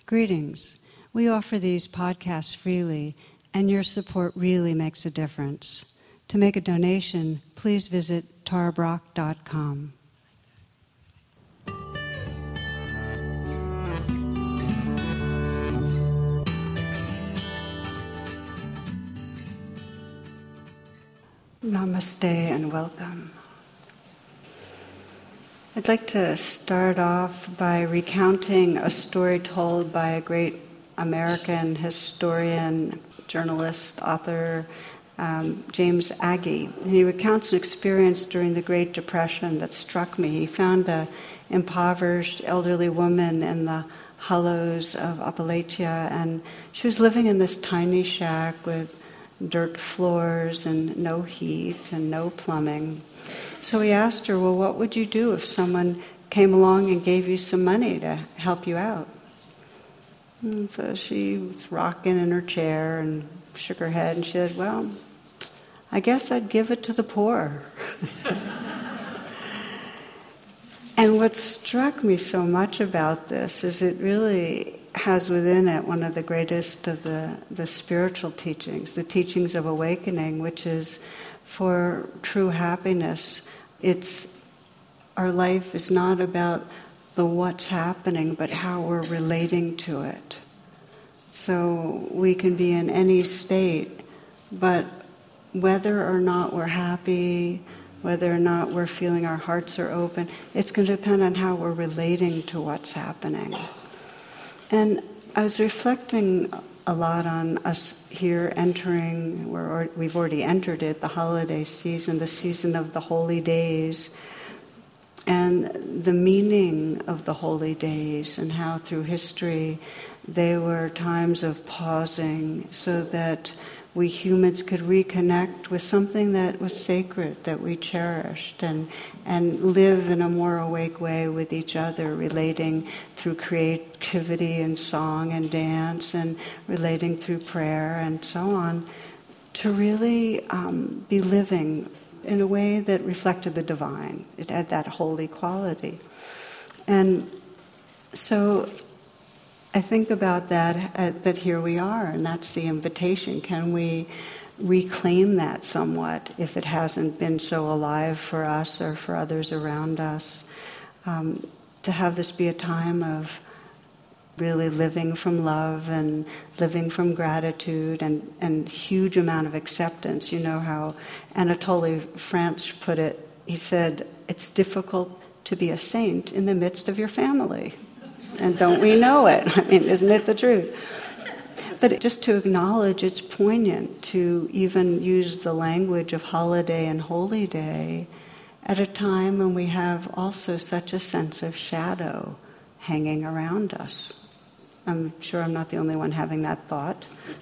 Greetings. We offer these podcasts freely, and your support really makes a difference. To make a donation, please visit tarabrach.com. Namaste and welcome. I'd like to start off by recounting a story told by a great American historian, journalist, author, James Agee. He recounts an experience during the Great Depression that struck me. He found an impoverished elderly woman in the hollows of Appalachia, and she was living in this tiny shack with dirt floors and no heat and no plumbing. So he asked her, well, what would you do if someone came along and gave you some money to help you out? And so she was rocking in her chair and shook her head and she said, well, I guess I'd give it to the poor. And what struck me so much about this is it really has within it one of the greatest of the spiritual teachings, the teachings of awakening, which is for true happiness. Our life is not about the what's happening, but how we're relating to it. So we can be in any state, but whether or not we're happy, whether or not we're feeling our hearts are open, it's going to depend on how we're relating to what's happening. And I was reflecting a lot on us here entering, we've already entered it, the holiday season, the season of the holy days, and the meaning of the holy days and how through history they were times of pausing so that we humans could reconnect with something that was sacred, that we cherished, and live in a more awake way with each other, relating through creativity and song and dance, and relating through prayer and so on, to really be living in a way that reflected the divine. It had that holy quality. And so I think about that here we are, and that's the invitation. Can we reclaim that somewhat if it hasn't been so alive for us or for others around us? To have this be a time of really living from love and living from gratitude and huge amount of acceptance. You know how Anatole France put it. He said, it's difficult to be a saint in the midst of your family. And don't we know it? I mean, isn't it the truth? But just to acknowledge, it's poignant to even use the language of holiday and holy day at a time when we have also such a sense of shadow hanging around us. I'm sure I'm not the only one having that thought,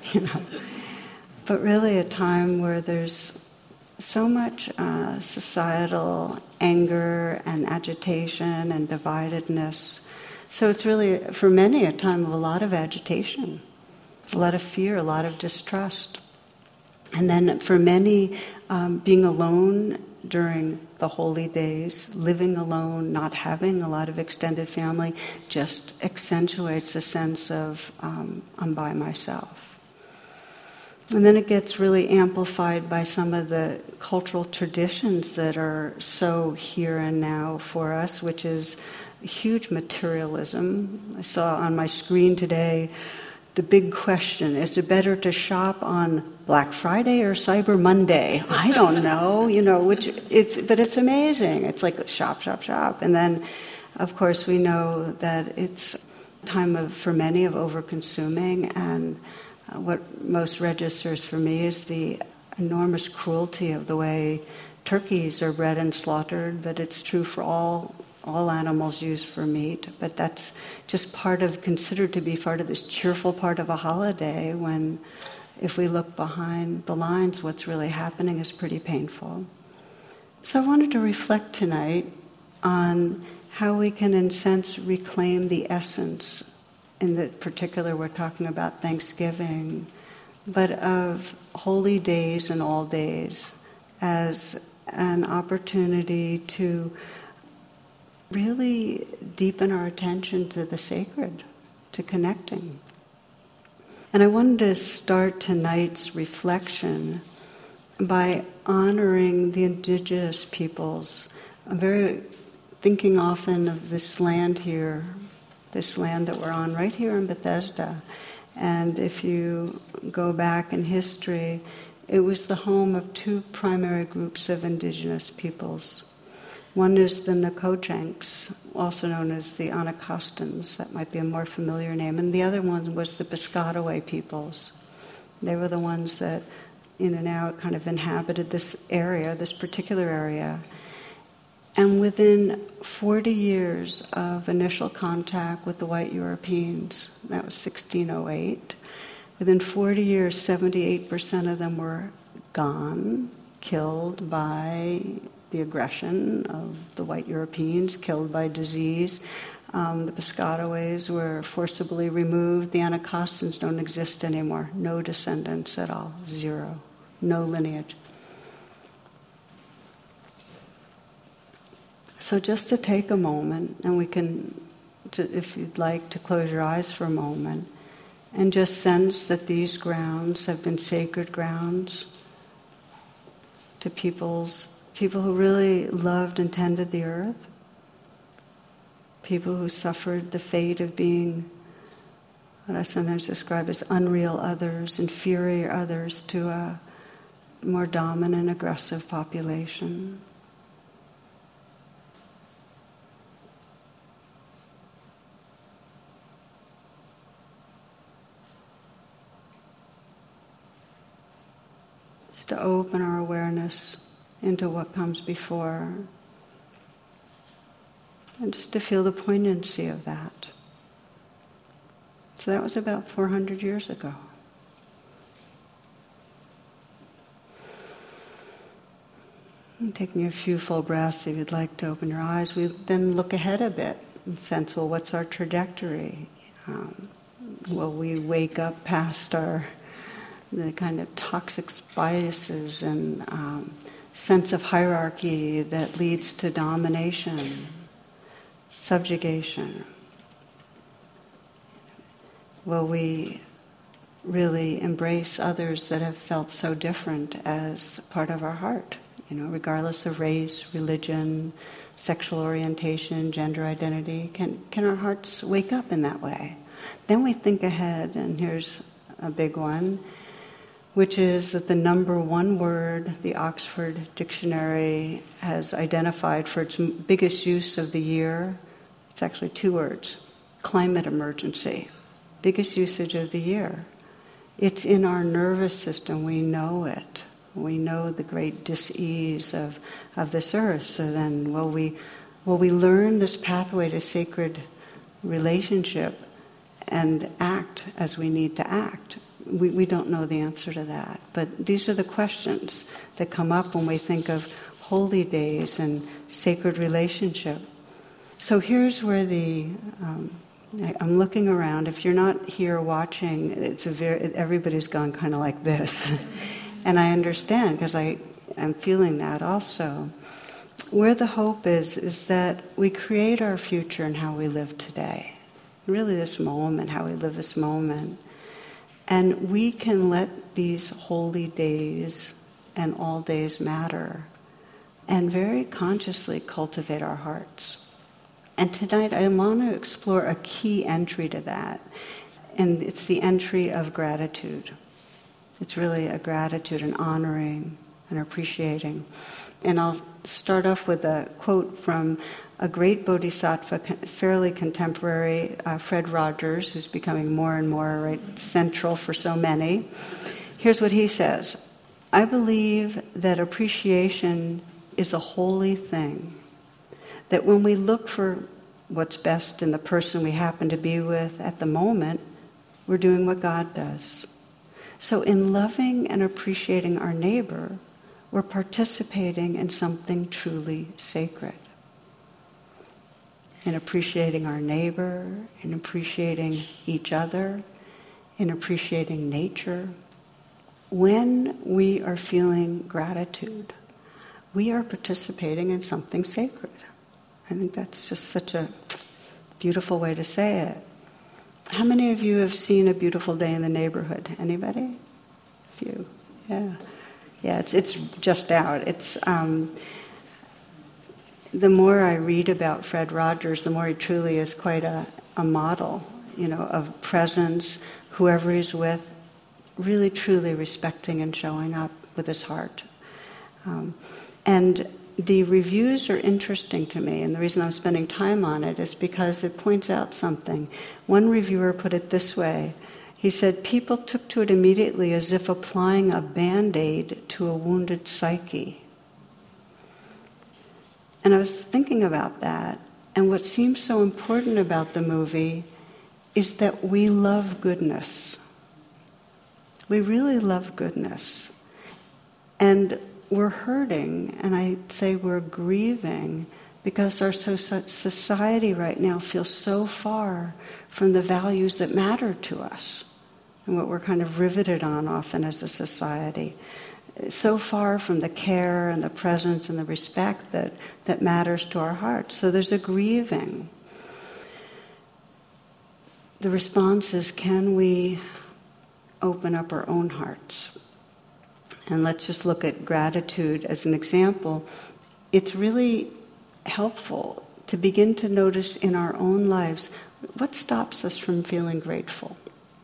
But really a time where there's so much societal anger and agitation and dividedness. So it's really, for many, a time of a lot of agitation, a lot of fear, a lot of distrust. And then for many, being alone during the holy days, living alone, not having a lot of extended family, just accentuates a sense of, I'm by myself. And then it gets really amplified by some of the cultural traditions that are so here and now for us, which is huge materialism. I saw on my screen today the big question, is it better to shop on Black Friday or Cyber Monday? I don't know, but it's amazing. It's like shop, shop, shop. And then, of course, we know that it's a time for many of over-consuming, and what most registers for me is the enormous cruelty of the way turkeys are bred and slaughtered, but it's true for all animals used for meat, but that's just considered to be part of this cheerful part of a holiday when, if we look behind the lines, what's really happening is pretty painful. So I wanted to reflect tonight on how we can, in a sense, reclaim the essence. In the particular, we're talking about Thanksgiving, but of holy days and all days as an opportunity to really deepen our attention to the sacred to connecting. And I wanted to start tonight's reflection by honoring the indigenous peoples. I'm very thinking often of this land here, this land that we're on right here in Bethesda. And if you go back in history, it was the home of two primary groups of indigenous peoples. One is the Nacotchtanks, also known as the Anacostans. That might be a more familiar name. And the other one was the Piscataway peoples. They were the ones that, in and out, kind of inhabited this area, this particular area. And within 40 years of initial contact with the white Europeans, that was 1608, within 40 years, 78% of them were gone, killed by the aggression of the white Europeans, killed by disease. The Piscataways were forcibly removed. The Anacostans don't exist anymore. No descendants at all. Zero. No lineage. So just to take a moment, and we can, if you'd like, to close your eyes for a moment, and just sense that these grounds have been sacred grounds to people who really loved and tended the earth, people who suffered the fate of being what I sometimes describe as unreal others, inferior others to a more dominant, aggressive population. Just to open our awareness into what comes before, and just to feel the poignancy of that. So that was about 400 years ago. And taking a few full breaths, if you'd like to open your eyes, we then look ahead a bit and sense, well, what's our trajectory? Will we wake up past the kind of toxic biases and sense of hierarchy that leads to domination, subjugation? Will we really embrace others that have felt so different as part of our heart? Regardless of race, religion, sexual orientation, gender identity, can our hearts wake up in that way? Then we think ahead, and here's a big one, which is that the number one word the Oxford Dictionary has identified for its biggest use of the year, it's actually two words: climate emergency. Biggest usage of the year. It's in our nervous system. We know it. We know the great dis-ease of this earth. So then will we learn this pathway to sacred relationship and act as we need to act? We don't know the answer to that. But these are the questions that come up when we think of holy days and sacred relationship. So here's where I'm looking around. If you're not here watching, everybody's gone kind of like this. And I understand, because I'm feeling that also. Where the hope is that we create our future in how we live today. Really this moment, how we live this moment. And we can let these holy days and all days matter and very consciously cultivate our hearts. And tonight I want to explore a key entry to that, and it's the entry of gratitude. It's really a gratitude and honoring and appreciating. And I'll start off with a quote from a great bodhisattva, fairly contemporary, Fred Rogers, who's becoming more and more central for so many. Here's what he says: "I believe that appreciation is a holy thing. That when we look for what's best in the person we happen to be with at the moment, we're doing what God does. So in loving and appreciating our neighbor, we're participating in something truly sacred. In appreciating our neighbor, in appreciating each other, in appreciating nature. When we are feeling gratitude, we are participating in something sacred." I think that's just such a beautiful way to say it. How many of you have seen A Beautiful Day in the Neighborhood? Anybody? A few. Yeah. Yeah, it's just out. It's the more I read about Fred Rogers, the more he truly is quite a model, of presence, whoever he's with, really truly respecting and showing up with his heart. And the reviews are interesting to me, and the reason I'm spending time on it is because it points out something. One reviewer put it this way. He said, people took to it immediately as if applying a Band-Aid to a wounded psyche. And I was thinking about that, and what seems so important about the movie is that we love goodness. We really love goodness. And we're hurting, and I'd say we're grieving, because our society right now feels so far from the values that matter to us and what we're kind of riveted on often as a society. So far from the care and the presence and the respect that matters to our hearts. So there's a grieving. The response is, can we open up our own hearts? And let's just look at gratitude as an example. It's really helpful to begin to notice in our own lives what stops us from feeling grateful.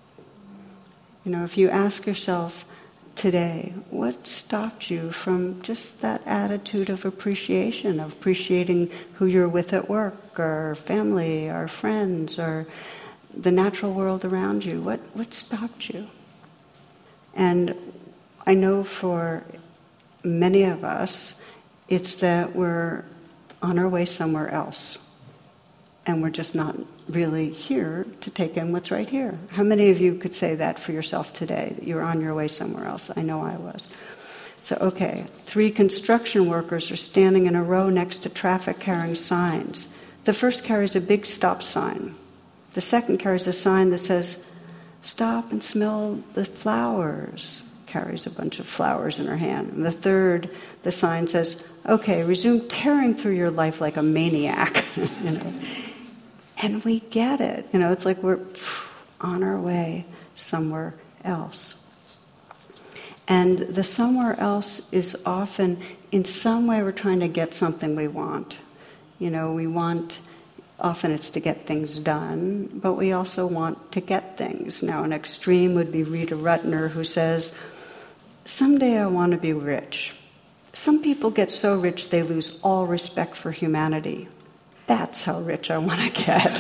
If you ask yourself today, what stopped you from just that attitude of appreciation, of appreciating who you're with at work, or family, or friends, or the natural world around you? What stopped you? And I know for many of us, it's that we're on our way somewhere else. And we're just not really here to take in what's right here. How many of you could say that for yourself today, that you're on your way somewhere else? I know I was. So, okay, 3 construction workers are standing in a row next to traffic carrying signs. The first carries a big stop sign. The second carries a sign that says, "Stop and smell the flowers," carries a bunch of flowers in her hand. And the third, the sign says, "Okay, resume tearing through your life like a maniac." And we get it. It's like we're on our way somewhere else. And the somewhere else is often, in some way, we're trying to get something we want. We want, often it's to get things done, but we also want to get things. Now, an extreme would be Rita Rutner, who says, "Someday I want to be rich. Some people get so rich they lose all respect for humanity. That's how rich I want to get."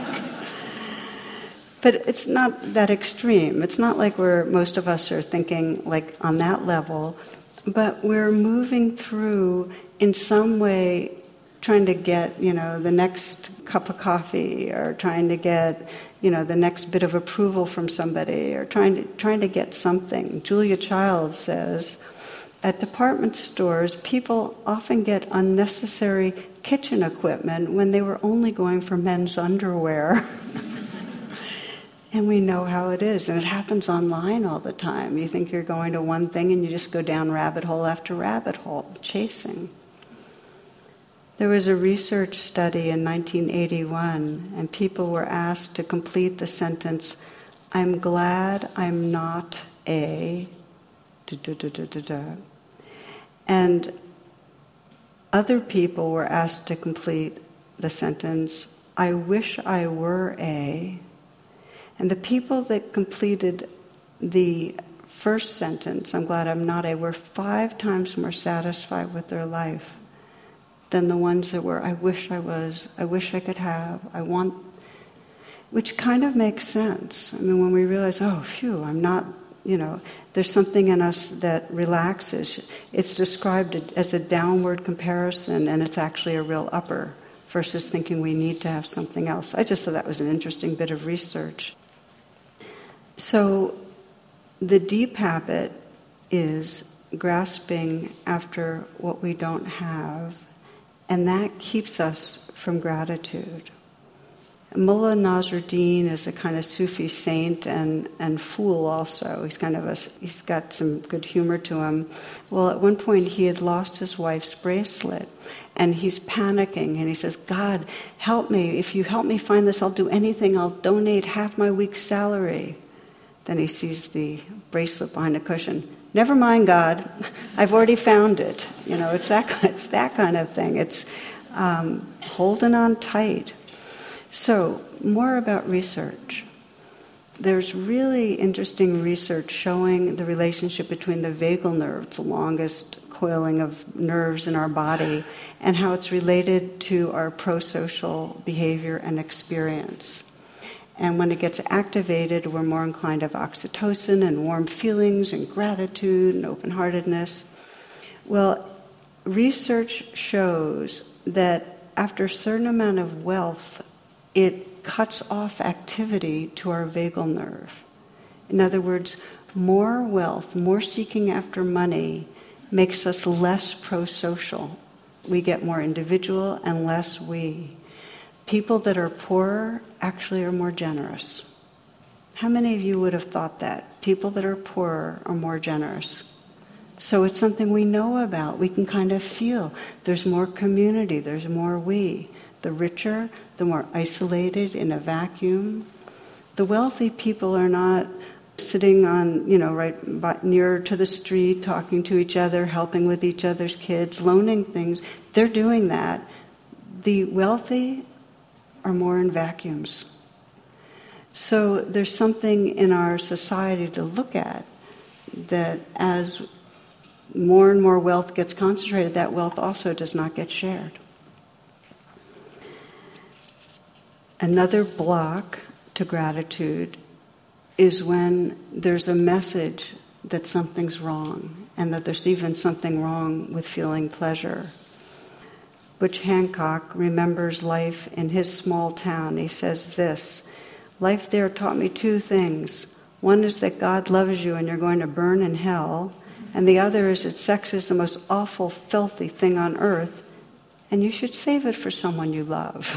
But it's not that extreme. It's not like most of us are thinking like on that level, but we're moving through in some way trying to get, the next cup of coffee, or trying to get, the next bit of approval from somebody, or trying to get something. Julia Child says, at department stores, people often get unnecessary kitchen equipment when they were only going for men's underwear. And we know how it is, and it happens online all the time. You think you're going to one thing and you just go down rabbit hole after rabbit hole, chasing. There was a research study in 1981, and people were asked to complete the sentence, "I'm glad I'm not a..." And other people were asked to complete the sentence, "I wish I were a..." And the people that completed the first sentence, "I'm glad I'm not a," were 5 times more satisfied with their life than the ones that were, "I wish I was, I wish I could have, I want," which kind of makes sense. I mean, when we realize, oh, phew, I'm not, there's something in us that relaxes. It's described as a downward comparison, and it's actually a real upper, versus thinking we need to have something else. I just thought that was an interesting bit of research. So the deep habit is grasping after what we don't have, and that keeps us from gratitude. Mullah Nasruddin is a kind of Sufi saint and fool also. He's got some good humor to him. Well, at one point he had lost his wife's bracelet, and he's panicking, and he says, God, help me. If you help me find this, I'll do anything. I'll donate half my week's salary. Then he sees the bracelet behind a cushion. Never mind, God. I've already found it. It's that kind of thing. It's holding on tight. So, more about research. There's really interesting research showing the relationship between the vagal nerve, it's the longest coiling of nerves in our body, and how it's related to our pro-social behavior and experience. And when it gets activated, we're more inclined to have oxytocin and warm feelings and gratitude and open-heartedness. Well, research shows that after a certain amount of wealth, it cuts off activity to our vagal nerve. In other words, more wealth, more seeking after money makes us less pro-social. We get more individual and less we. People that are poorer actually are more generous. How many of you would have thought that? People that are poorer are more generous. So it's something we know about. We can kind of feel. There's more community. There's more we. The richer, the more isolated in a vacuum. The wealthy people are not sitting on, right near to the street, talking to each other, helping with each other's kids, loaning things. They're doing that. The wealthy are more in vacuums. So there's something in our society to look at, that as more and more wealth gets concentrated, that wealth also does not get shared. Another block to gratitude is when there's a message that something's wrong, and that there's even something wrong with feeling pleasure. Butch Hancock remembers life in his small town. He says this, life there taught me two things. One is that God loves you and you're going to burn in hell, and the other is that sex is the most awful, filthy thing on earth, and you should save it for someone you love.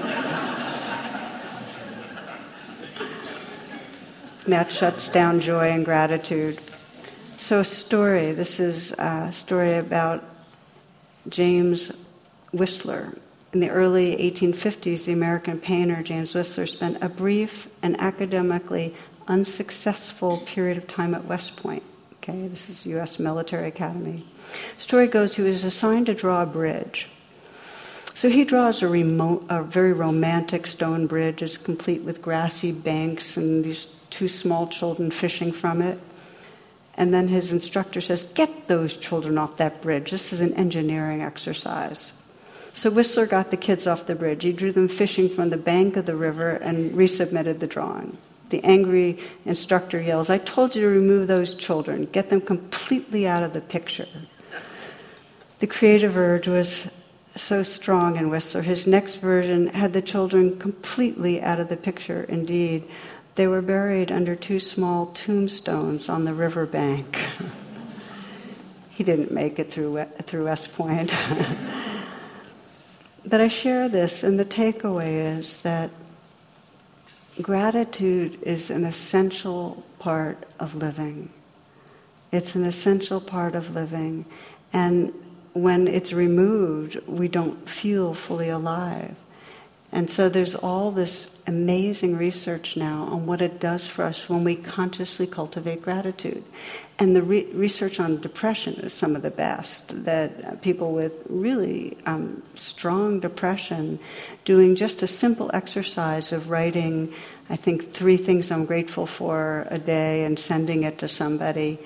That shuts down joy and gratitude. So a story. This is a story about James Whistler. In the early 1850s, the American painter James Whistler spent a brief and academically unsuccessful period of time at West Point. Okay, this is U.S. Military Academy. Story goes he was assigned to draw a bridge. So he draws a very romantic stone bridge. It's complete with grassy banks and these two small children fishing from it. And then his instructor says, get those children off that bridge. This is an engineering exercise. So Whistler got the kids off the bridge. He drew them fishing from the bank of the river and resubmitted the drawing. The angry instructor yells, I told you to remove those children. Get them completely out of the picture. The creative urge was so strong in Whistler. His next version had the children completely out of the picture, indeed. They were buried under two small tombstones on the riverbank. He didn't make it through West Point. But I share this, and the takeaway is that gratitude is an essential part of living. It's an essential part of living. And when it's removed, we don't feel fully alive. And so there's all this amazing research now on what it does for us when we consciously cultivate gratitude. And the research on depression is some of the best, that people with really strong depression doing just a simple exercise of writing, I think, 3 things I'm grateful for a day and sending it to somebody,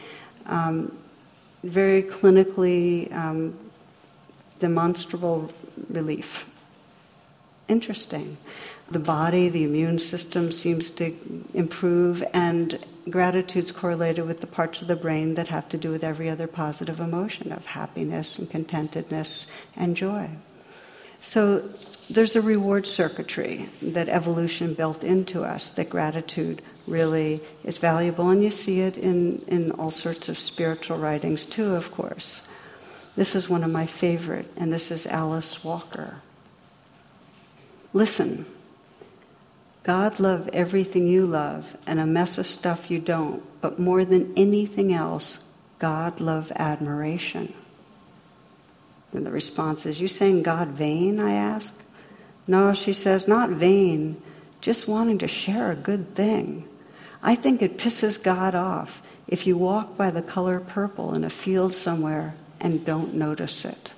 very clinically demonstrable relief. Interesting. The body, the immune system seems to improve, and gratitude's correlated with the parts of the brain that have to do with every other positive emotion of happiness and contentedness and joy. So there's a reward circuitry that evolution built into us, that gratitude really is valuable, and you see it in all sorts of spiritual writings too, of course. This is one of my favorite, and this is Alice Walker. Listen, God love everything you love and a mess of stuff you don't, but more than anything else, God love admiration. And the response is, you saying God vain, I ask? No, she says, not vain, just wanting to share a good thing. I think it pisses God off if you walk by the color purple in a field somewhere and don't notice it.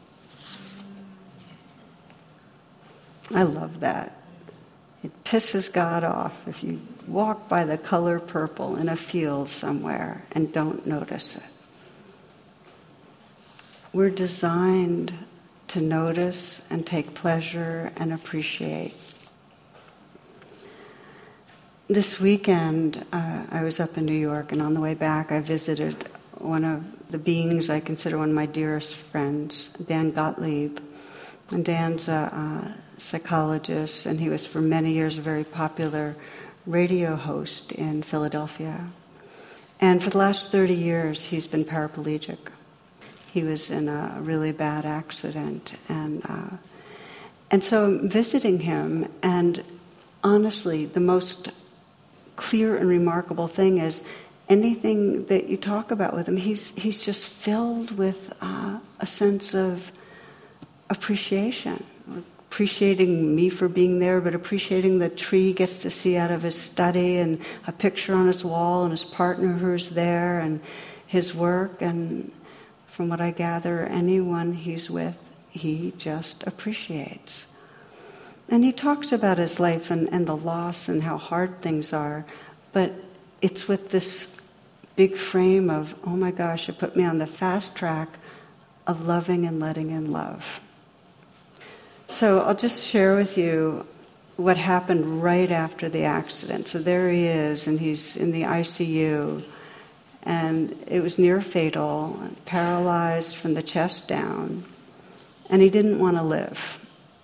I love that. It pisses God off if you walk by the color purple in a field somewhere and don't notice it. We're designed to notice and take pleasure and appreciate. This weekend, I was up in New York, and on the way back, I visited one of the beings I consider one of my dearest friends, Dan Gottlieb. And Dan's a psychologist, and he was for many years a very popular radio host in Philadelphia. And for the last 30 years, he's been paraplegic. He was in a really bad accident, and so I'm visiting him, and honestly, the most clear and remarkable thing is anything that you talk about with him, he's just filled with a sense of appreciation. Appreciating me for being there, but appreciating the tree he gets to see out of his study, and a picture on his wall, and his partner who's there, and his work. And from what I gather, anyone he's with, he just appreciates. And he talks about his life and the loss and how hard things are, but it's with this big frame of, oh my gosh, it put me on the fast track of loving and letting in love. So I'll just share with you what happened right after the accident. So there he is, and he's in the ICU, and it was near fatal, paralyzed from the chest down, and he didn't want to live.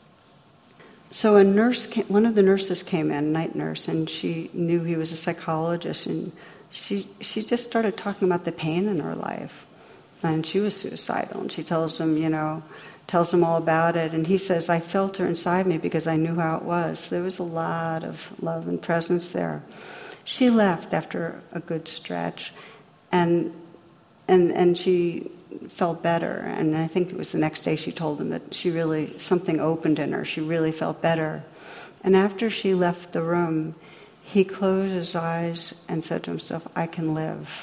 So one of the nurses came in, night nurse, and she knew he was a psychologist, and she just started talking about the pain in her life. And she was suicidal, and she tells him all about it, and he says, I felt her inside me because I knew how it was. There was a lot of love and presence there. She left after a good stretch, and she felt better, and I think it was the next day she told him that something opened in her. She really felt better. And after she left the room, he closed his eyes and said to himself, I can live.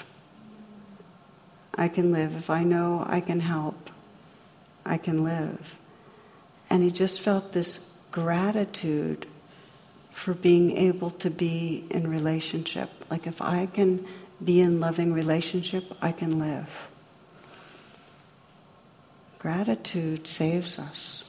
I can live. If I know I can help, I can live. And he just felt this gratitude for being able to be in relationship. Like, if I can be in loving relationship, I can live. Gratitude saves us.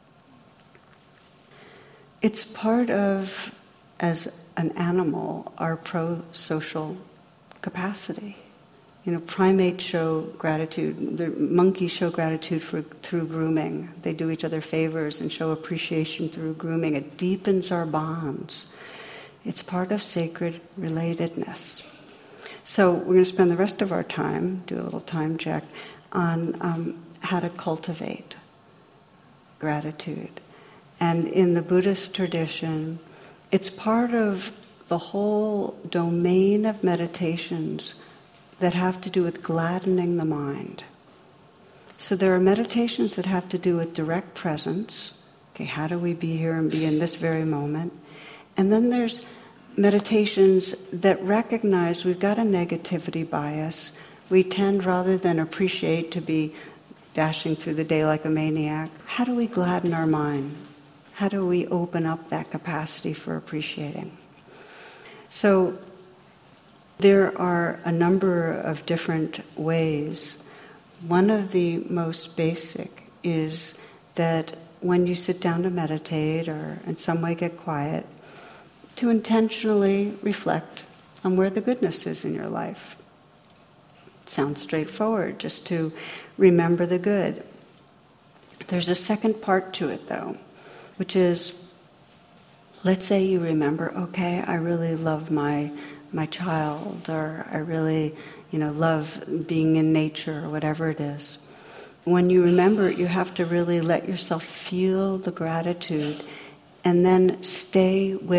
It's part of, as an animal, our pro-social capacity. Primates show gratitude. The monkeys show gratitude through grooming. They do each other favors and show appreciation through grooming. It deepens our bonds. It's part of sacred relatedness. So we're going to spend the rest of our time, do a little time check, on how to cultivate gratitude. And in the Buddhist tradition, it's part of the whole domain of meditations that have to do with gladdening the mind. So there are meditations that have to do with direct presence. Okay, how do we be here and be in this very moment? And then there's meditations that recognize we've got a negativity bias. We tend, rather than appreciate, to be dashing through the day like a maniac. How do we gladden our mind? How do we open up that capacity for appreciating? So there are a number of different ways. One of the most basic is that when you sit down to meditate or in some way get quiet, to intentionally reflect on where the goodness is in your life. It sounds straightforward, just to remember the good. There's a second part to it, though, which is, let's say you remember, okay, I really love my child, or I really, love being in nature, or whatever it is. When you remember it, you have to really let yourself feel the gratitude and then stay with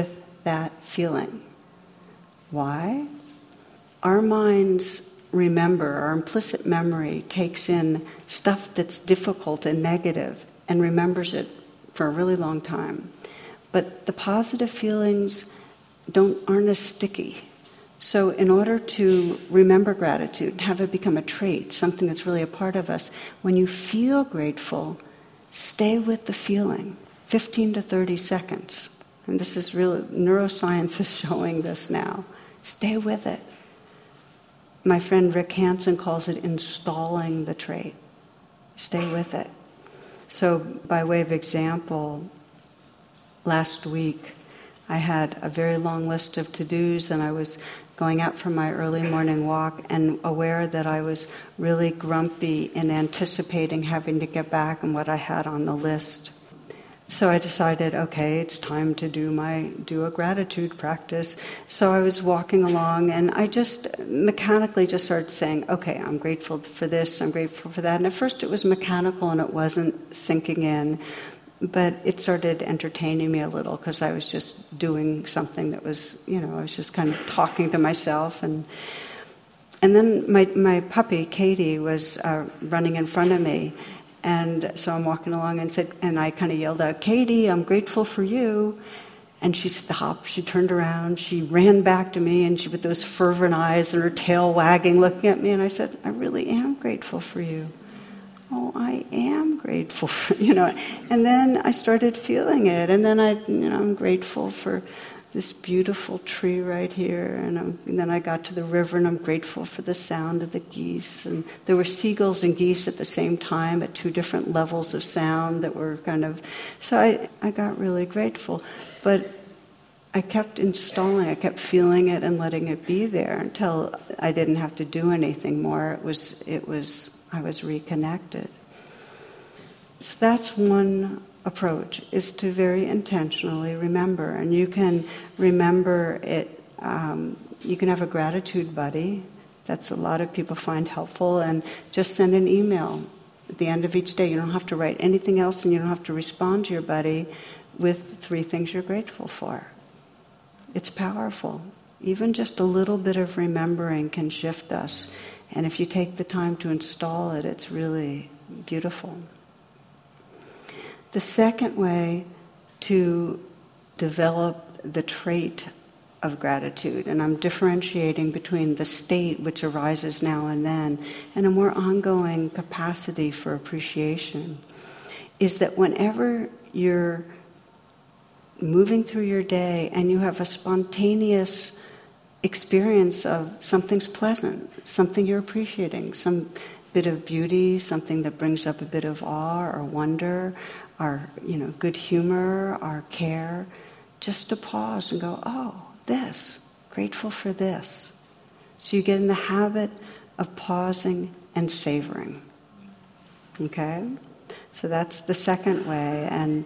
that feeling. Why? Our minds remember, our implicit memory takes in stuff that's difficult and negative and remembers it for a really long time. But the positive feelings aren't as sticky. So in order to remember gratitude and have it become a trait, something that's really a part of us, when you feel grateful, stay with the feeling, 15 to 30 seconds. And this is real, neuroscience is showing this now. Stay with it. My friend Rick Hansen calls it installing the trait. Stay with it. So by way of example, last week I had a very long list of to-dos, and I was going out for my early morning walk and aware that I was really grumpy in anticipating having to get back on what I had on the list. So I decided, okay, it's time to do a gratitude practice. So I was walking along, and I just mechanically just started saying, okay, I'm grateful for this, I'm grateful for that. And at first it was mechanical and it wasn't sinking in, but it started entertaining me a little because I was just doing something that was, I was just kind of talking to myself. And then my puppy, Katie, was running in front of me. And so I'm walking along and I kind of yelled out, Katie, I'm grateful for you. And she stopped, she turned around, she ran back to me, and she with those fervent eyes and her tail wagging, looking at me, and I said, I really am grateful for you. Oh, I am grateful for, And then I started feeling it, and then I'm grateful for this beautiful tree right here, and then I got to the river, and I'm grateful for the sound of the geese. And there were seagulls and geese at the same time at two different levels of sound that were so I got really grateful. But I kept installing, I kept feeling it and letting it be there until I didn't have to do anything more. I was reconnected. So that's one approach, is to very intentionally remember. And you can remember it, you can have a gratitude buddy. That's a lot of people find helpful. And just send an email at the end of each day. You don't have to write anything else, and you don't have to respond to your buddy with 3 things you're grateful for. It's powerful. Even just a little bit of remembering can shift us. And if you take the time to install it, it's really beautiful. The second way to develop the trait of gratitude, and I'm differentiating between the state which arises now and then and a more ongoing capacity for appreciation, is that whenever you're moving through your day and you have a spontaneous experience of something's pleasant, something you're appreciating, some bit of beauty, something that brings up a bit of awe or wonder, or good humor, or care, just to pause and go, oh, this, grateful for this. So you get in the habit of pausing and savoring. Okay? So that's the second way. And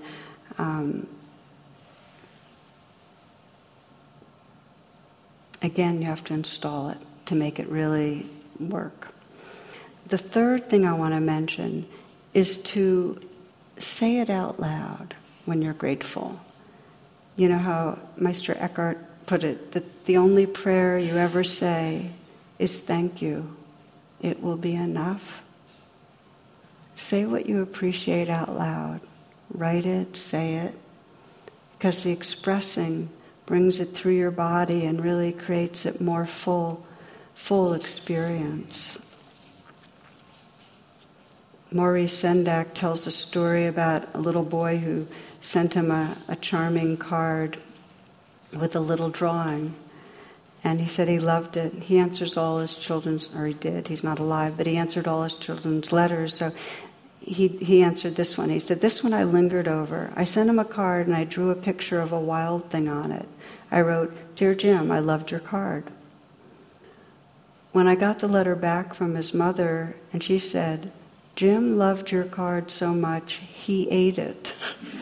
again, you have to install it to make it really work. The third thing I want to mention is to say it out loud when you're grateful. You know how Meister Eckhart put it, that the only prayer you ever say is thank you. It will be enough. Say what you appreciate out loud. Write it, say it, because the expressing brings it through your body and really creates it more full experience. Maurice Sendak tells a story about a little boy who sent him a charming card with a little drawing. And he said he loved it. He answers all his children's, or he did, he's not alive, but he answered all his children's letters. So he answered this one. He said, this one I lingered over. I sent him a card and I drew a picture of a wild thing on it. I wrote, Dear Jim, I loved your card. When I got the letter back from his mother, and she said, Jim loved your card so much, he ate it.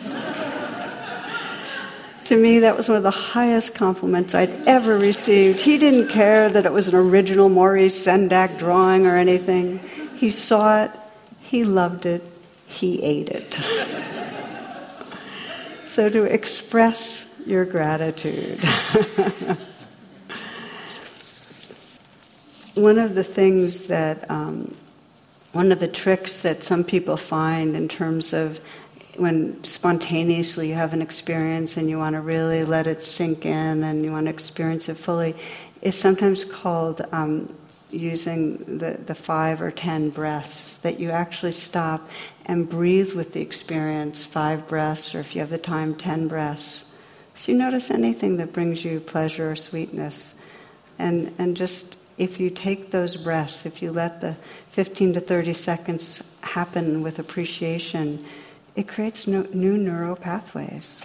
To me, that was one of the highest compliments I'd ever received. He didn't care that it was an original Maurice Sendak drawing or anything. He saw it, he loved it, he ate it. So to express your gratitude. One of the things that, one of the tricks that some people find in terms of when spontaneously you have an experience and you want to really let it sink in and you want to experience it fully, is sometimes called using the 5 or 10 breaths, that you actually stop and breathe with the experience, 5 breaths, or if you have the time, 10 breaths. So you notice anything that brings you pleasure or sweetness. And just, if you take those breaths, if you let the 15 to 30 seconds happen with appreciation, it creates new neural pathways.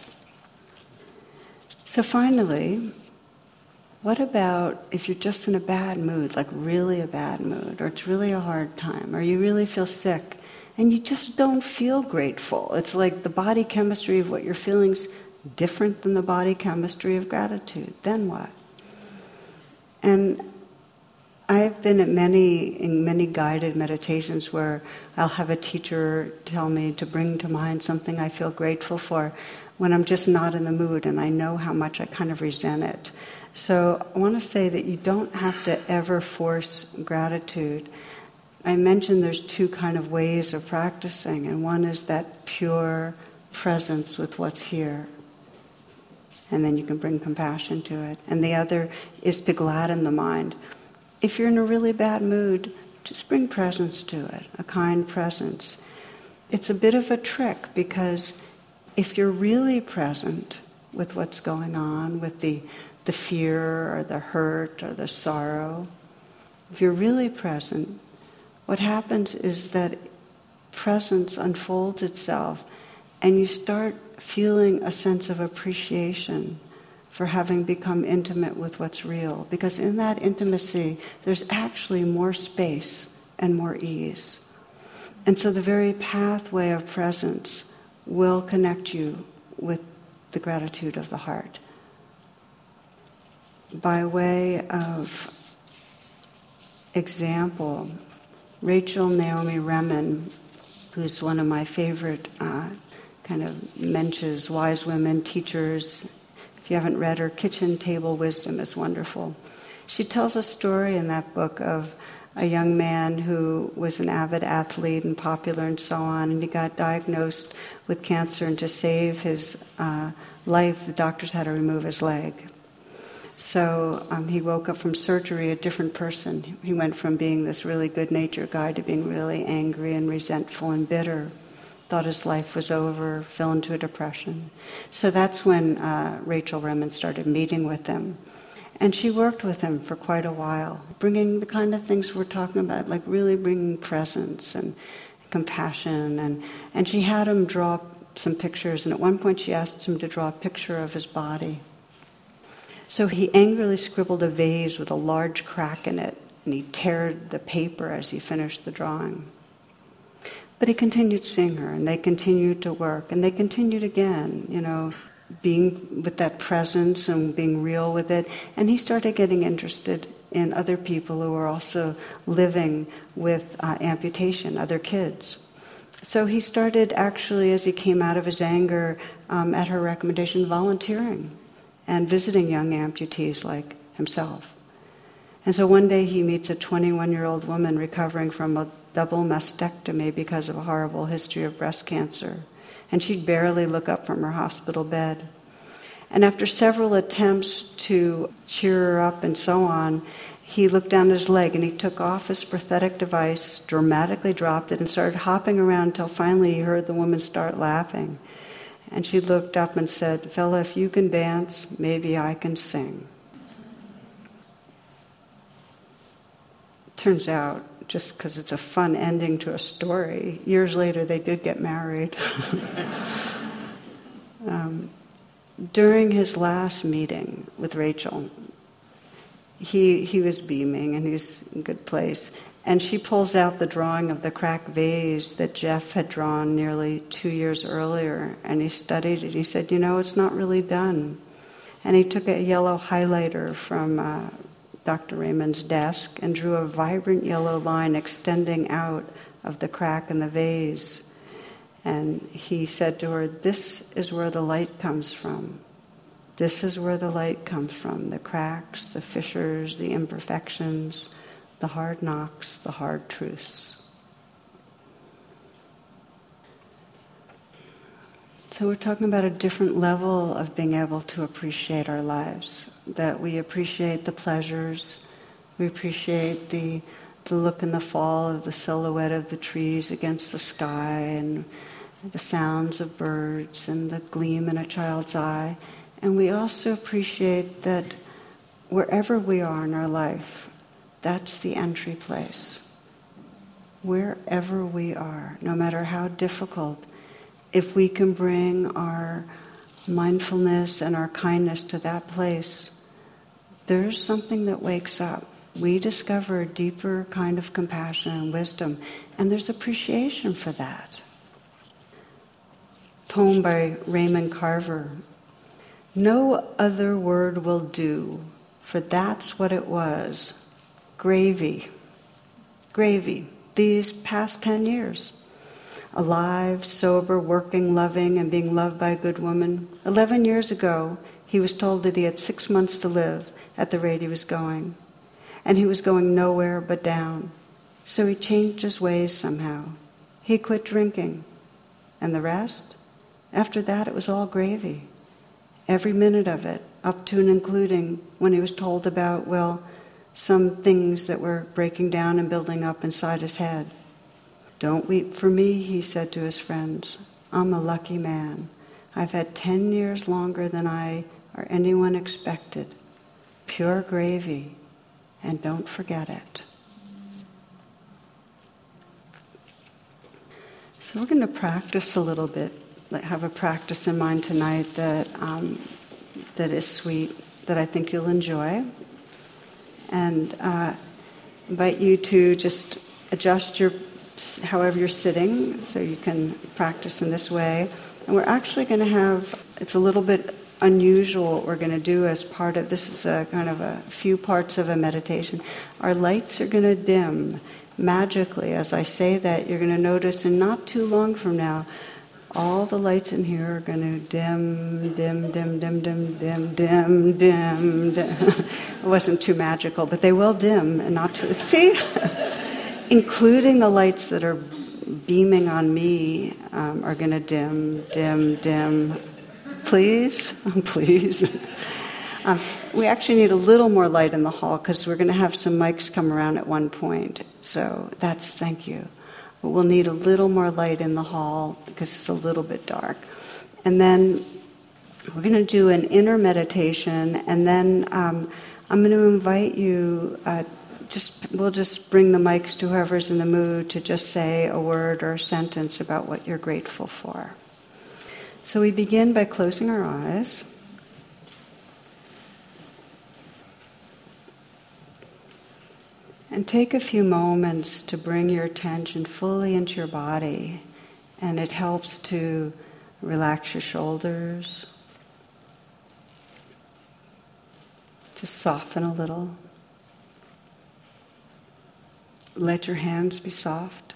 So finally, what about if you're just in a bad mood, like really a bad mood, or it's really a hard time, or you really feel sick, and you just don't feel grateful? It's like the body chemistry of what you're feeling's different than the body chemistry of gratitude. Then what? And I've been in many guided meditations where I'll have a teacher tell me to bring to mind something I feel grateful for when I'm just not in the mood and I know how much I kind of resent it. So I want to say that you don't have to ever force gratitude. I mentioned there's 2 kind of ways of practicing, and one is that pure presence with what's here. And then you can bring compassion to it. And the other is to gladden the mind. If you're in a really bad mood, just bring presence to it, a kind presence. It's a bit of a trick, because if you're really present with what's going on, with the fear or the hurt or the sorrow, if you're really present, what happens is that presence unfolds itself and you start feeling a sense of appreciation for having become intimate with what's real. Because in that intimacy, there's actually more space and more ease. And so the very pathway of presence will connect you with the gratitude of the heart. By way of example, Rachel Naomi Remen, who's one of my favorite kind of mensches, wise women, teachers. If you haven't read her, Kitchen Table Wisdom is wonderful. She tells a story in that book of a young man who was an avid athlete and popular and so on, and he got diagnosed with cancer, and to save his life, the doctors had to remove his leg. So he woke up from surgery a different person. He went from being this really good-natured guy to being really angry and resentful and bitter. Thought his life was over, fell into a depression. So that's when Rachel Remen started meeting with him. And she worked with him for quite a while, bringing the kind of things we're talking about, like really bringing presence and compassion. And she had him draw some pictures, and at one point she asked him to draw a picture of his body. So he angrily scribbled a vase with a large crack in it, and he teared the paper as he finished the drawing. But he continued seeing her, and they continued to work, and they continued again, being with that presence and being real with it. And he started getting interested in other people who were also living with amputation, other kids. So he started actually, as he came out of his anger, at her recommendation, volunteering and visiting young amputees like himself. And so one day he meets a 21-year-old woman recovering from a double mastectomy because of a horrible history of breast cancer. And she'd barely look up from her hospital bed. And after several attempts to cheer her up and so on, he looked down his leg and he took off his prosthetic device, dramatically dropped it, and started hopping around until finally he heard the woman start laughing. And she looked up and said, "Fella, if you can dance, maybe I can sing." Turns out, just because it's a fun ending to a story, years later they did get married. During his last meeting with Rachel, he was beaming and he was in a good place. And she pulls out the drawing of the cracked vase that Jeff had drawn nearly 2 years earlier. And he studied it. He said, it's not really done. And he took a yellow highlighter from Dr. Raymond's desk and drew a vibrant yellow line extending out of the crack in the vase. And he said to her, "This is where the light comes from. This is where the light comes from, the cracks, the fissures, the imperfections, the hard knocks, the hard truths. So we're talking about a different level of being able to appreciate our lives, that we appreciate the pleasures, we appreciate the look in the fall of the silhouette of the trees against the sky and the sounds of birds and the gleam in a child's eye. And we also appreciate that wherever we are in our life, that's the entry place. Wherever we are, no matter how difficult, if we can bring our mindfulness and our kindness to that place, there's something that wakes up. We discover a deeper kind of compassion and wisdom, and there's appreciation for that. Poem by Raymond Carver. No other word will do, for that's what it was. Gravy. Gravy. These past 10 years. Alive, sober, working, loving, and being loved by a good woman. 11 years ago, he was told that he had 6 months to live at the rate he was going. And he was going nowhere but down. So he changed his ways somehow. He quit drinking. And the rest? After that, it was all gravy. Every minute of it, up to and including when he was told about, some things that were breaking down and building up inside his head. Don't weep for me, he said to his friends. I'm a lucky man. I've had 10 years longer than I or anyone expected. Pure gravy, and don't forget it. So we're going to practice a little bit, have a practice in mind tonight that is sweet, that I think you'll enjoy. And invite you to just adjust however you're sitting, so you can practice in this way. And we're actually going to have, it's a little bit unusual what we're going to do as part of, this is a kind of a few parts of a meditation. Our lights are going to dim magically. As I say that, you're going to notice, and not too long from now, all the lights in here are going to dim, dim, dim, dim, dim, dim, dim, dim, dim. It wasn't too magical, but they will dim, and not too, see? Including the lights that are beaming on me are going to dim, dim, dim. Please? Please. We actually need a little more light in the hall because we're going to have some mics come around at one point. So thank you. But we'll need a little more light in the hall because it's a little bit dark. And then we're going to do an inner meditation, and then I'm going to invite you we'll just bring the mics to whoever's in the mood to just say a word or a sentence about what you're grateful for. So we begin by closing our eyes. And take a few moments to bring your attention fully into your body. And it helps to relax your shoulders, to soften a little. Let your hands be soft.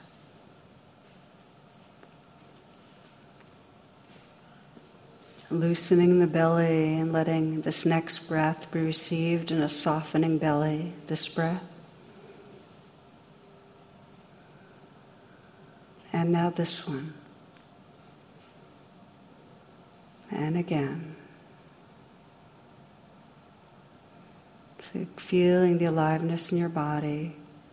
Loosening the belly and letting this next breath be received in a softening belly, this breath. And now this one. And again. So feeling the aliveness in your body.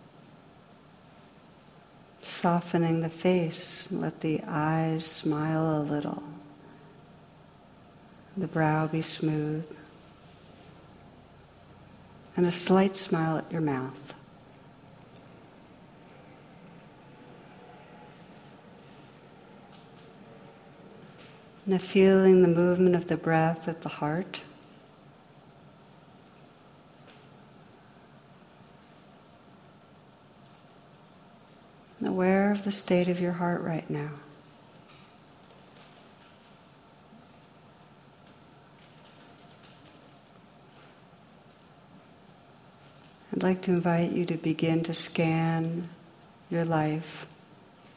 Softening the face, let the eyes smile a little. The brow be smooth. And a slight smile at your mouth. Now feeling the movement of the breath at the heart. Aware of the state of your heart right now. I'd like to invite you to begin to scan your life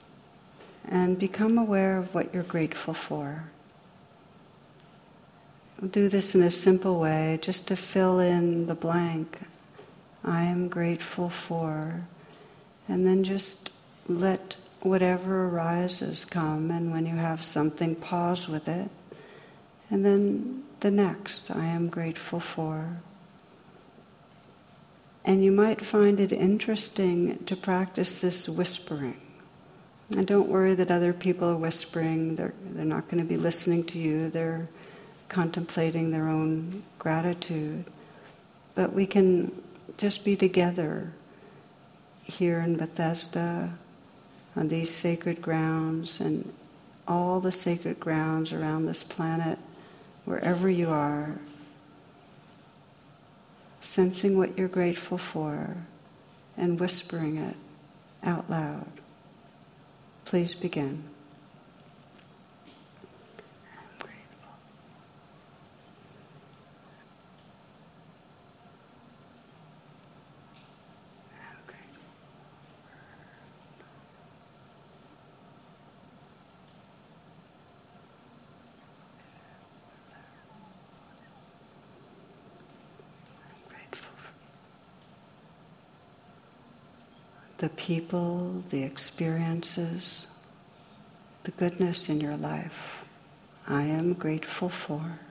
and become aware of what you're grateful for. do this in a simple way, just to fill in the blank. I am grateful for, and then just let whatever arises come, and when you have something, pause with it. And then the next, I am grateful for. And you might find it interesting to practice this whispering. And don't worry that other people are whispering. They're not going to be listening to you. They're contemplating their own gratitude. But we can just be together here in Bethesda, on these sacred grounds, and all the sacred grounds around this planet, wherever you are, sensing what you're grateful for and whispering it out loud. Please begin. I'm grateful. I'm grateful. The people, the experiences, the goodness in your life, I am grateful for.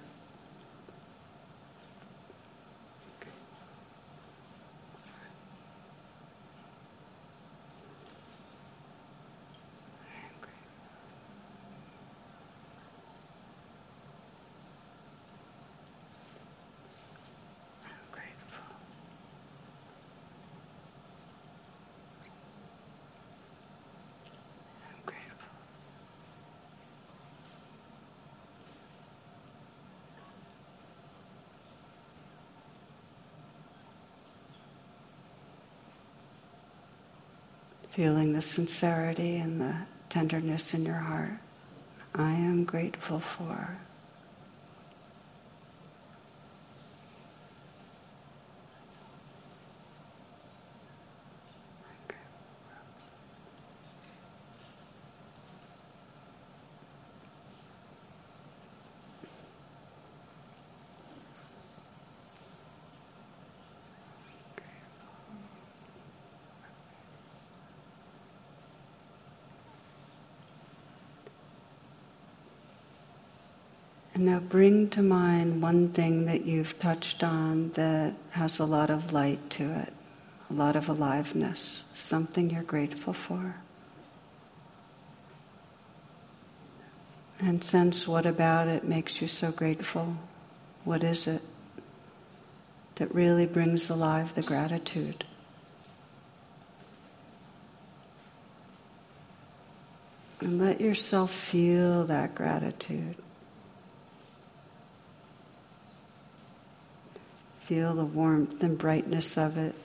Feeling the sincerity and the tenderness in your heart, I am grateful for. And now bring to mind one thing that you've touched on that has a lot of light to it, a lot of aliveness, something you're grateful for. And sense what about it makes you so grateful. What is it that really brings alive the gratitude? And let yourself feel that gratitude. Feel the warmth and brightness of it.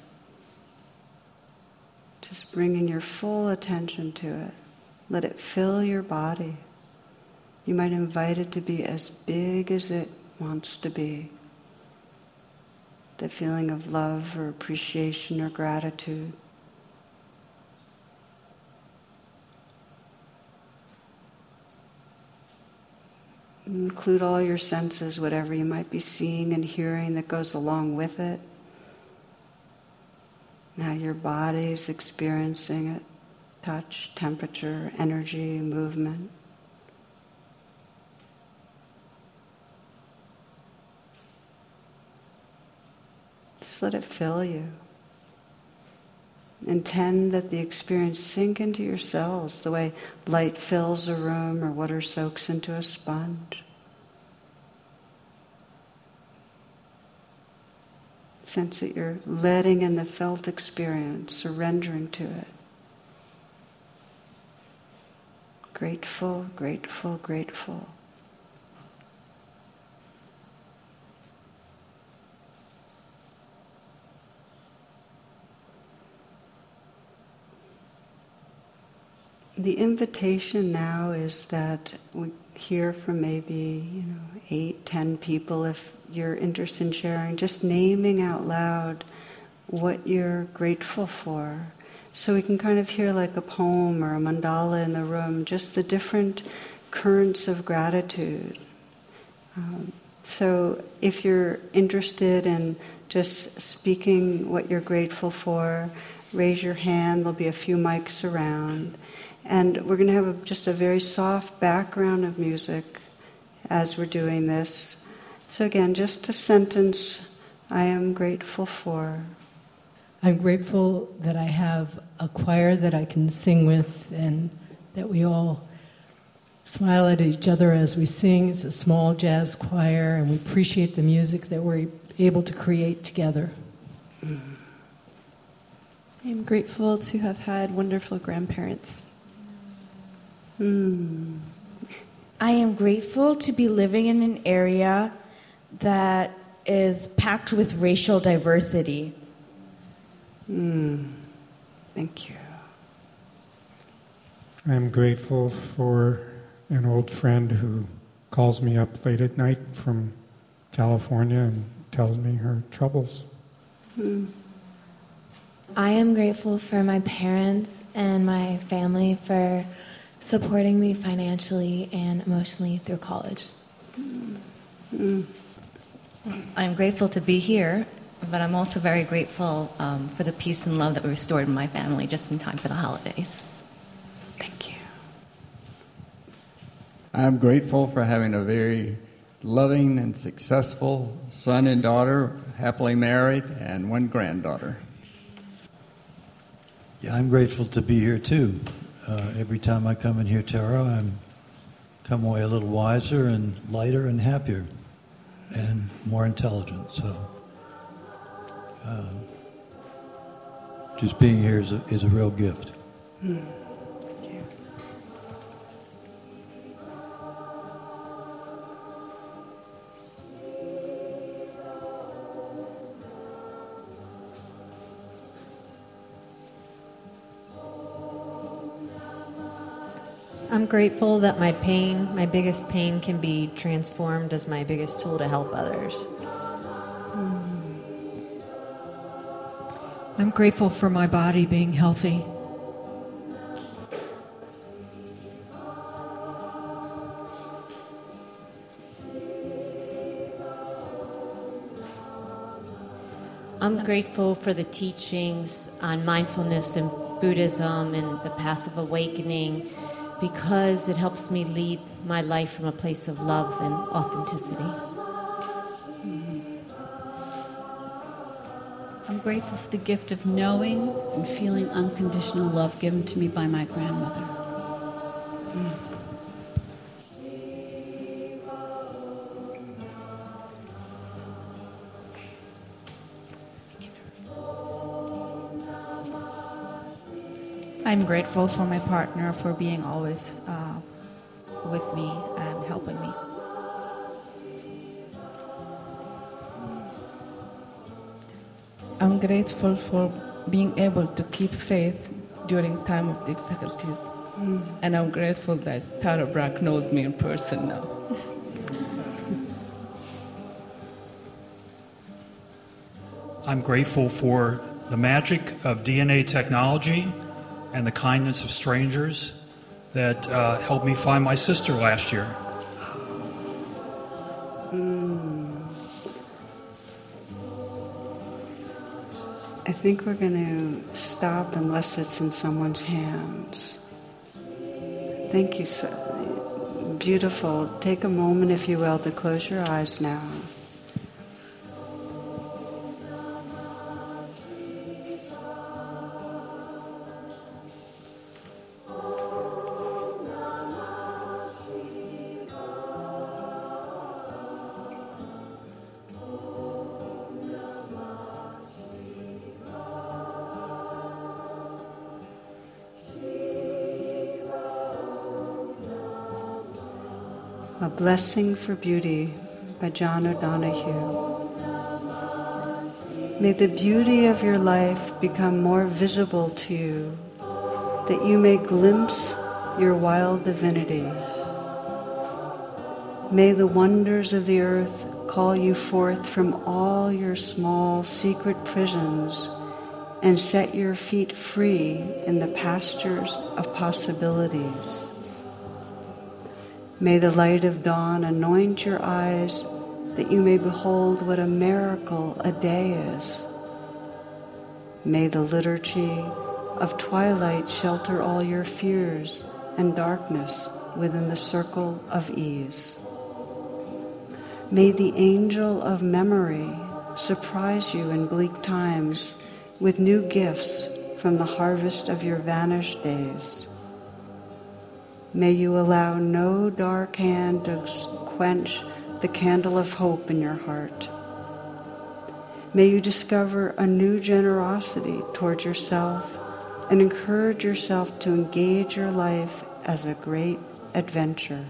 Just bringing your full attention to it. Let it fill your body. You might invite it to be as big as it wants to be. The feeling of love or appreciation or gratitude. Include all your senses, whatever you might be seeing and hearing that goes along with it. Now your body's experiencing it. Touch, temperature, energy, movement. Just let it fill you. Intend that the experience sink into your cells the way light fills a room or water soaks into a sponge. Sense that you're letting in the felt experience, surrendering to it. Grateful, grateful, grateful. The invitation now is that we hear from maybe 8, 10 people if you're interested in sharing, just naming out loud what you're grateful for. So we can kind of hear like a poem or a mandala in the room, just the different currents of gratitude. So if you're interested in just speaking what you're grateful for, raise your hand. There'll be a few mics around. And we're going to have just a very soft background of music as we're doing this. So again, just a sentence, I am grateful for. I'm grateful that I have a choir that I can sing with and that we all smile at each other as we sing. It's a small jazz choir, and we appreciate the music that we're able to create together. I'm grateful to have had wonderful grandparents. I am grateful to be living in an area that is packed with racial diversity. Thank you. I'm grateful for an old friend who calls me up late at night from California and tells me her troubles. I am grateful for my parents and my family for supporting me financially and emotionally through college. I'm grateful to be here, but I'm also very grateful for the peace and love that was restored in my family just in time for the holidays. Thank you. I'm grateful for having a very loving and successful son and daughter, happily married, and one granddaughter. Yeah, I'm grateful to be here too. Every time I come in here, Tara, I come away a little wiser and lighter and happier and more intelligent. So just being here is a real gift. Thank you. I'm grateful that my biggest pain, can be transformed as my biggest tool to help others. I'm grateful for my body being healthy. I'm grateful for the teachings on mindfulness and Buddhism and the path of awakening, because it helps me lead my life from a place of love and authenticity. I'm grateful for the gift of knowing and feeling unconditional love given to me by my grandmother. I'm grateful for my partner for being always with me and helping me. I'm grateful for being able to keep faith during time of difficulties. And I'm grateful that Tara Brach knows me in person now. I'm grateful for the magic of DNA technology and the kindness of strangers that helped me find my sister last year. I think we're going to stop unless it's in someone's hands. Thank you so beautiful. Take a moment, if you will, to close your eyes now. A Blessing for Beauty by John O'Donohue. May the beauty of your life become more visible to you, that you may glimpse your wild divinity. May the wonders of the earth call you forth from all your small secret prisons and set your feet free in the pastures of possibilities. May the light of dawn anoint your eyes that you may behold what a miracle a day is. May the liturgy of twilight shelter all your fears and darkness within the circle of ease. May the angel of memory surprise you in bleak times with new gifts from the harvest of your vanished days. May you allow no dark hand to quench the candle of hope in your heart. May you discover a new generosity towards yourself and encourage yourself to engage your life as a great adventure.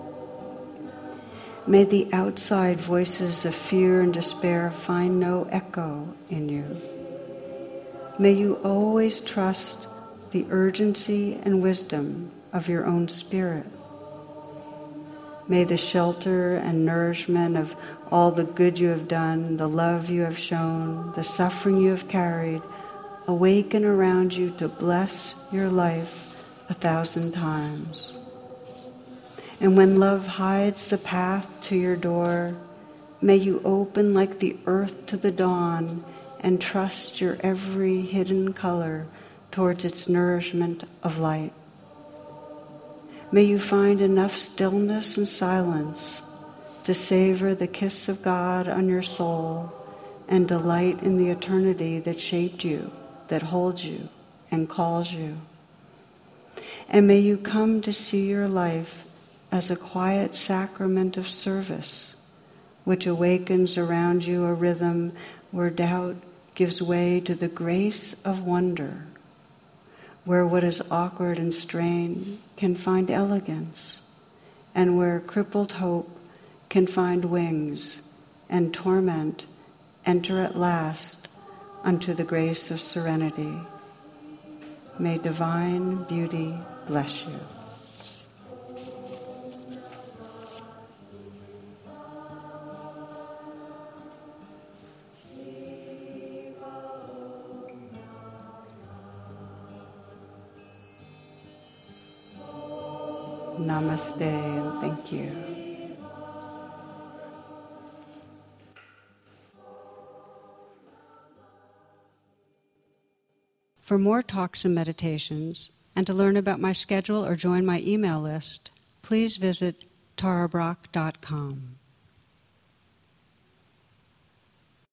May the outside voices of fear and despair find no echo in you. May you always trust the urgency and wisdom of your own spirit. May the shelter and nourishment of all the good you have done, the love you have shown, the suffering you have carried, awaken around you to bless your life 1,000 times. And when love hides the path to your door, may you open like the earth to the dawn and trust your every hidden color towards its nourishment of light. May you find enough stillness and silence to savor the kiss of God on your soul and delight in the eternity that shaped you, that holds you and calls you. And may you come to see your life as a quiet sacrament of service, which awakens around you a rhythm where doubt gives way to the grace of wonder, where what is awkward and strained can find elegance, and where crippled hope can find wings, and torment enter at last unto the grace of serenity. May divine beauty bless you. Namaste and thank you. For more talks and meditations, and to learn about my schedule or join my email list, please visit tarabrach.com.